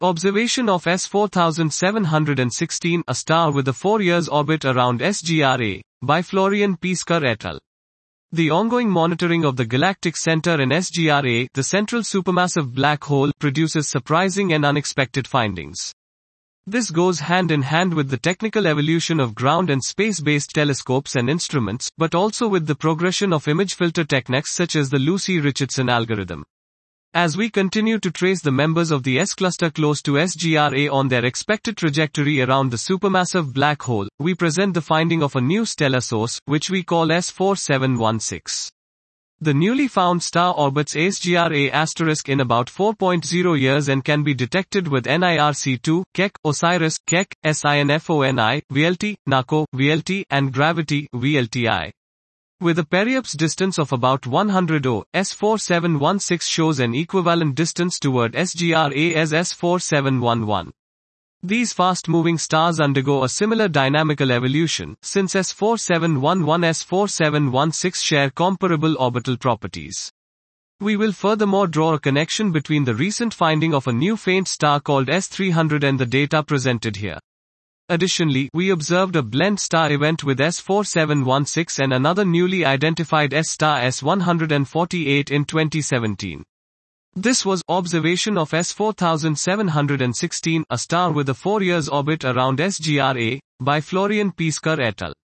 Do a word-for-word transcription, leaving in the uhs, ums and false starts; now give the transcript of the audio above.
Observation of S four seven one six, a star with a four years orbit around S G R A, by Florian Pieskar et al. The ongoing monitoring of the galactic center in S G R A, the central supermassive black hole, produces surprising and unexpected findings. This goes hand in hand with the technical evolution of ground and space-based telescopes and instruments, but also with the progression of image filter techniques such as the Lucy-Richardson algorithm. As we continue to trace the members of the S-cluster close to S G R A on their expected trajectory around the supermassive black hole, we present the finding of a new stellar source, which we call S four seven one six. The newly found star orbits S G R A asterisk in about four point zero years and can be detected with N I R C two, Keck, OSIRIS, Keck, SINFONI, V L T, NACO, V L T, and Gravity, V L T I. With a periapse distance of about one hundred O, S four seven one six shows an equivalent distance toward S G R A as S four seven one one. These fast-moving stars undergo a similar dynamical evolution, since S four seven one one and S four seven one six share comparable orbital properties. We will furthermore draw a connection between the recent finding of a new faint star called S three hundred and the data presented here. Additionally, we observed a blend star event with S four seven one six and another newly identified S star S one forty-eight in twenty seventeen. This was observation of S four seven one six, a star with a four years orbit around S G R A, by Florian Pieskar et al.